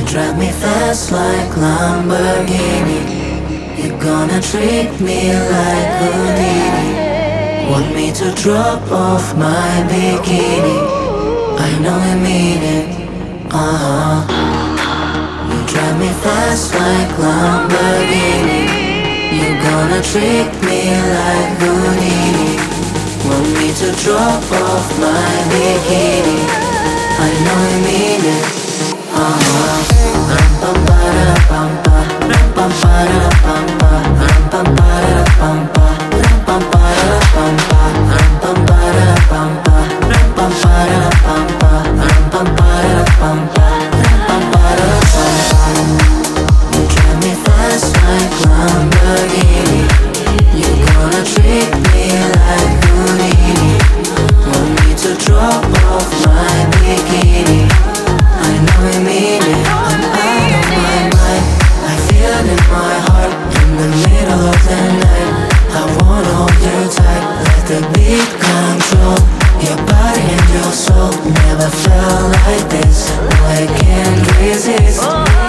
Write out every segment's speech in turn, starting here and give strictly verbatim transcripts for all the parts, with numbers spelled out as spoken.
drive me fast like Lamborghini. You're gonna treat me like Houdini. Want me to drop off my bikini. I know you mean it, uh-huh. You drive me fast like Lamborghini. You're gonna treat me like Houdini. Want me to drop off my bikini. I know you mean it, uh-huh. Ram-pam-pa-ra-pam-pa, ram-pam-pa-ra-pam-pa, ram-pam-pa-ra-pam-pa, ram-pam-pa-ra-pam-pa, ram-pam-pa-ra-pam-pa, ram-pam-pa-ra-pam-pa, ram-pam-pa-ra-pam-pa, ram-pam-pa-ra-pam-pa. You drive me fast like Lamborghini. You're gonna treat me like Houdini. Want me to drop off my bikini. I know you mean it, I'm out of my mind. I feel it in my heart, in the middle of the night. I wanna hold you tight, let the beat control your body and your soul. Never felt like this, no I can't resist.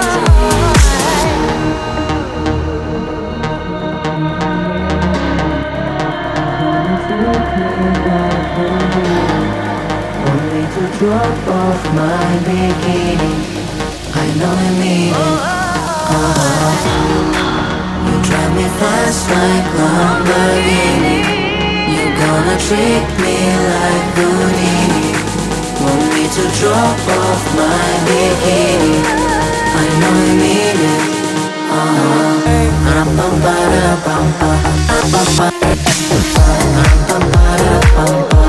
Want me to drop off my bikini. I know you mean it, uh-huh. You drive me fast like Lamborghini. You're gonna treat me like Houdini. Want me to drop off my bikini. I know you mean it, uh-huh. Ram-pam-pa-ra-pam-pa, ram-pam-pa-ra-pam-pa, ram-pam-pa-ra-pam-pa.